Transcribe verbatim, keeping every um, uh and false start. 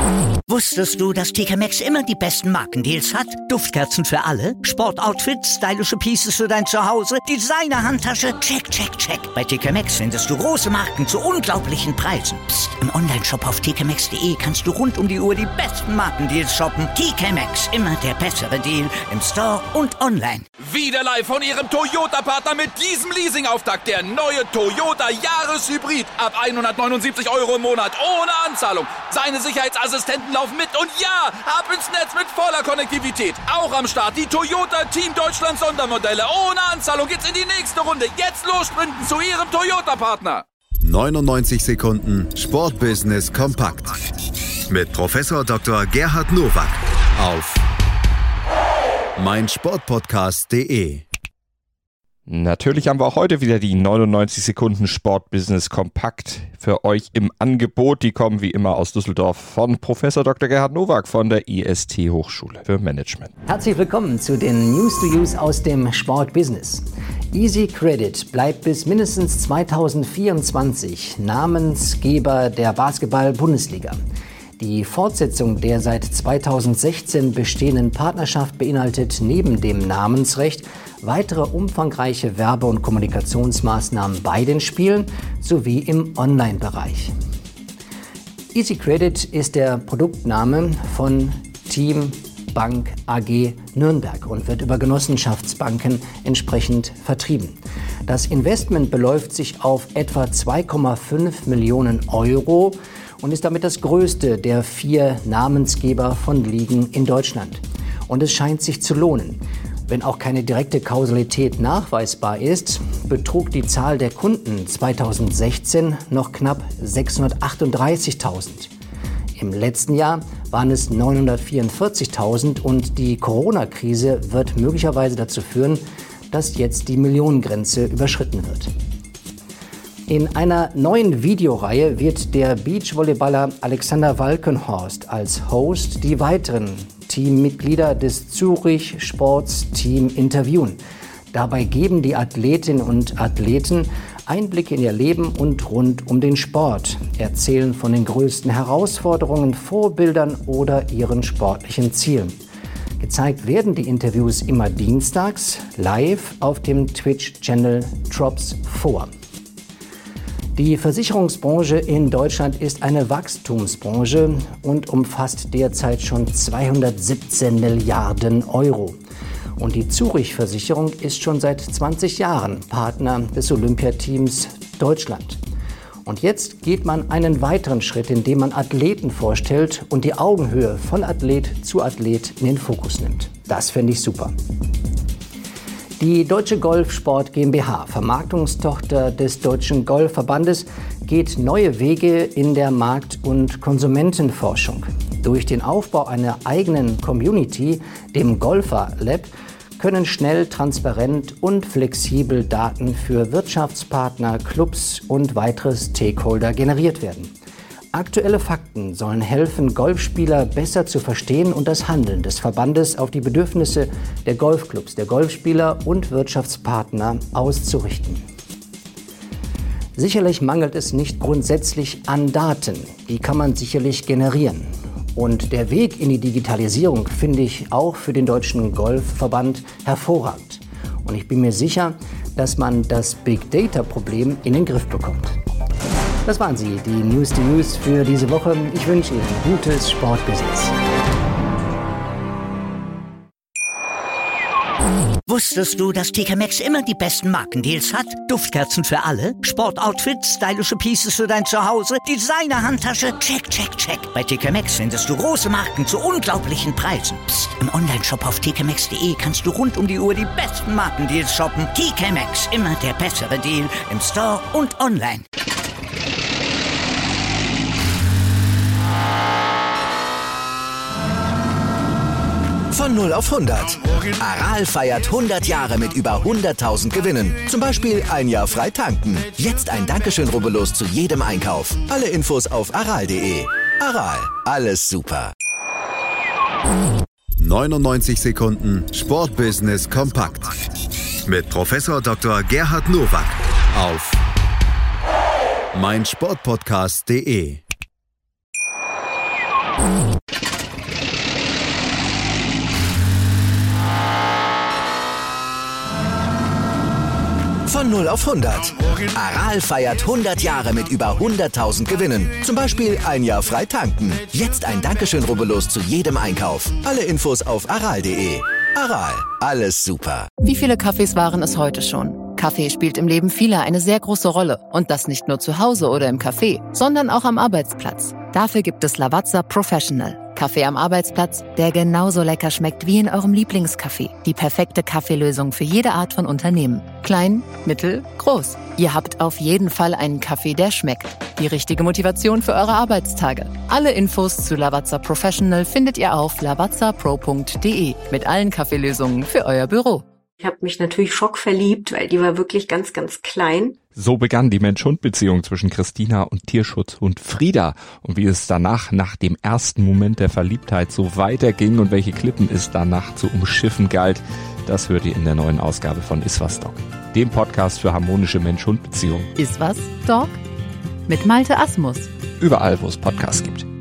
Wusstest du, dass T K Maxx immer die besten Markendeals hat? Duftkerzen für alle, Sportoutfits, stylische Pieces für dein Zuhause, Designer-Handtasche, check, check, check. Bei T K Maxx findest du große Marken zu unglaublichen Preisen. Psst. Im Onlineshop auf t k maxx punkt d e kannst du rund um die Uhr die besten Markendeals shoppen. T K Maxx, immer der bessere Deal im Store und online. Wieder live von Ihrem Toyota-Partner mit diesem Leasing-Auftakt. Der neue Toyota Jahreshybrid. Ab hundertneunundsiebzig Euro im Monat. Ohne Anzahlung. Seine Sicherheitsassistenten laufen mit. Und ja, ab ins Netz mit voller Konnektivität. Auch am Start die Toyota Team Deutschland Sondermodelle. Ohne Anzahlung geht's in die nächste Runde. Jetzt los sprinten zu Ihrem Toyota-Partner. neunundneunzig Sekunden Sportbusiness kompakt. Mit Professor Doktor Gerhard Nowak auf meinsportpodcast punkt de. Natürlich haben wir auch heute wieder die neunundneunzig Sekunden Sportbusiness kompakt für euch im Angebot. Die kommen wie immer aus Düsseldorf von Professor Doktor Gerhard Nowak von der I S T Hochschule für Management. Herzlich willkommen zu den News to Use aus dem Sportbusiness. Easy Credit bleibt bis mindestens zweitausendvierundzwanzig Namensgeber der Basketball-Bundesliga. Die Fortsetzung der seit zweitausendsechzehn bestehenden Partnerschaft beinhaltet neben dem Namensrecht weitere umfangreiche Werbe- und Kommunikationsmaßnahmen bei den Spielen sowie im Online-Bereich. Easy Credit ist der Produktname von Team Bank A G Nürnberg und wird über Genossenschaftsbanken entsprechend vertrieben. Das Investment beläuft sich auf etwa zwei Komma fünf Millionen Euro und ist damit das größte der vier Namensgeber von Ligen in Deutschland. Und es scheint sich zu lohnen. Wenn auch keine direkte Kausalität nachweisbar ist, betrug die Zahl der Kunden zweitausendsechzehn noch knapp sechshundertachtunddreißigtausend. Im letzten Jahr waren es neunhundertvierundvierzigtausend und die Corona-Krise wird möglicherweise dazu führen, dass jetzt die Millionengrenze überschritten wird. In einer neuen Videoreihe wird der Beachvolleyballer Alexander Walkenhorst als Host die weiteren Teammitglieder des Zurich Sports Team interviewen. Dabei geben die Athletinnen und Athleten Einblicke in ihr Leben und rund um den Sport, erzählen von den größten Herausforderungen, Vorbildern oder ihren sportlichen Zielen. Gezeigt werden die Interviews immer dienstags live auf dem Twitch-Channel Drops vor. Die Versicherungsbranche in Deutschland ist eine Wachstumsbranche und umfasst derzeit schon zweihundertsiebzehn Milliarden Euro. Und die Zurich-Versicherung ist schon seit zwanzig Jahren Partner des Olympiateams Deutschland. Und jetzt geht man einen weiteren Schritt, indem man Athleten vorstellt und die Augenhöhe von Athlet zu Athlet in den Fokus nimmt. Das finde ich super. Die Deutsche Golfsport GmbH, Vermarktungstochter des Deutschen Golfverbandes, geht neue Wege in der Markt- und Konsumentenforschung. Durch den Aufbau einer eigenen Community, dem Golfer Lab, können schnell, transparent und flexibel Daten für Wirtschaftspartner, Clubs und weitere Stakeholder generiert werden. Aktuelle Fakten sollen helfen, Golfspieler besser zu verstehen und das Handeln des Verbandes auf die Bedürfnisse der Golfclubs, der Golfspieler und Wirtschaftspartner auszurichten. Sicherlich mangelt es nicht grundsätzlich an Daten. Die kann man sicherlich generieren. Und der Weg in die Digitalisierung finde ich auch für den Deutschen Golfverband hervorragend. Und ich bin mir sicher, dass man das Big-Data-Problem in den Griff bekommt. Das waren sie, die News to News für diese Woche. Ich wünsche Ihnen gutes Sportbusiness. Wusstest du, dass T K Maxx immer die besten Markendeals hat? Duftkerzen für alle, Sportoutfits, stylische Pieces für dein Zuhause, Designer-Handtasche, check, check, check. Bei T K Maxx findest du große Marken zu unglaublichen Preisen. Psst. Im Onlineshop auf t k maxx punkt d e kannst du rund um die Uhr die besten Markendeals shoppen. T K Maxx, immer der bessere Deal im Store und online. Von null auf hundert. Aral feiert hundert Jahre mit über hunderttausend Gewinnen. Zum Beispiel ein Jahr frei tanken. Jetzt ein Dankeschön, rubbellos zu jedem Einkauf. Alle Infos auf aral punkt de. Aral, alles super. neunundneunzig Sekunden Sportbusiness kompakt. Mit Professor Doktor Gerhard Nowak auf meinsportpodcast punkt de. Von null auf hundert. Aral feiert hundert Jahre mit über hunderttausend Gewinnen. Zum Beispiel ein Jahr frei tanken. Jetzt ein Dankeschön, rubbellos zu jedem Einkauf. Alle Infos auf aral punkt de. Aral, alles super. Wie viele Kaffees waren es heute schon? Kaffee spielt im Leben vieler eine sehr große Rolle. Und das nicht nur zu Hause oder im Café, sondern auch am Arbeitsplatz. Dafür gibt es Lavazza Professional. Kaffee am Arbeitsplatz, der genauso lecker schmeckt wie in eurem Lieblingscafé. Die perfekte Kaffeelösung für jede Art von Unternehmen. Klein, mittel, groß. Ihr habt auf jeden Fall einen Kaffee, der schmeckt. Die richtige Motivation für eure Arbeitstage. Alle Infos zu Lavazza Professional findet ihr auf lavazza pro punkt de mit allen Kaffeelösungen für euer Büro. Ich habe mich natürlich schockverliebt, weil die war wirklich ganz, ganz klein. So begann die Mensch-Hund-Beziehung zwischen Christina und Tierschutzhund Frieda. Und wie es danach, nach dem ersten Moment der Verliebtheit, so weiterging und welche Klippen es danach zu umschiffen galt, das hört ihr in der neuen Ausgabe von Iswas Dog, dem Podcast für harmonische Mensch-Hund-Beziehungen. Iswas Dog? Mit Malte Asmus. Überall, wo es Podcasts gibt.